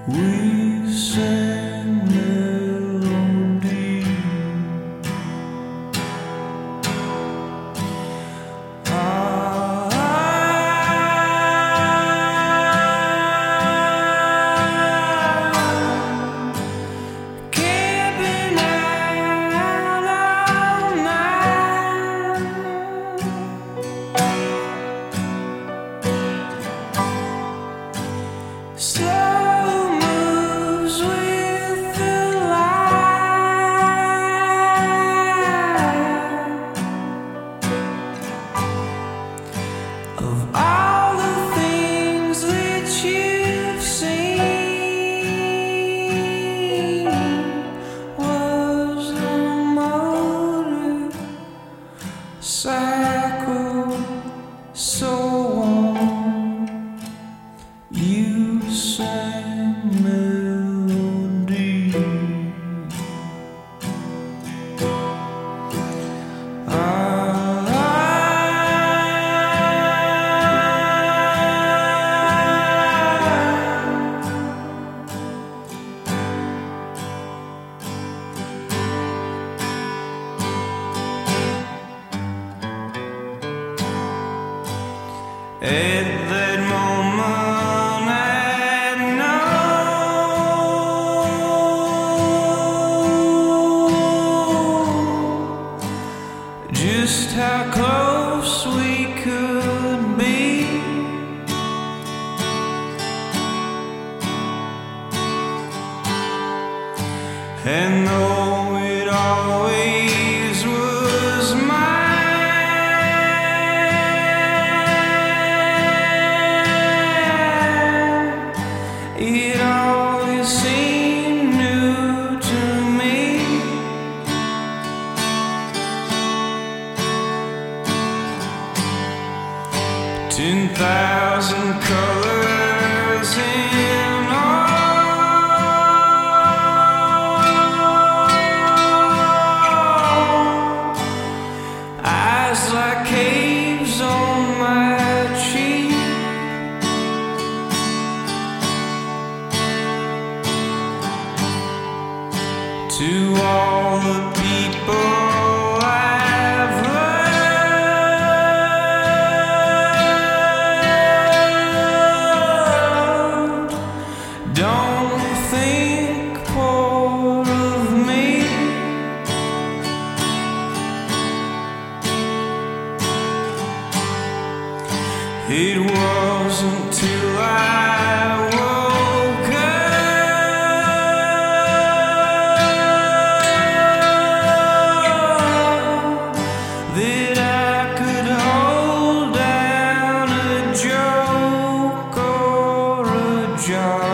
We sang melody. Camping out all night. Slow moves with the light of all the things that you've seen. Was the motorcycle so warm? You sang melody. At that moment I know just how close we could be. And though it always was mine, it always seemed new to me. 10,000 colors in all, eyes like caves on my cheek. To all the people I've loved, don't think poor of me. It wasn't till I woke up that I could hold down a joke or a job.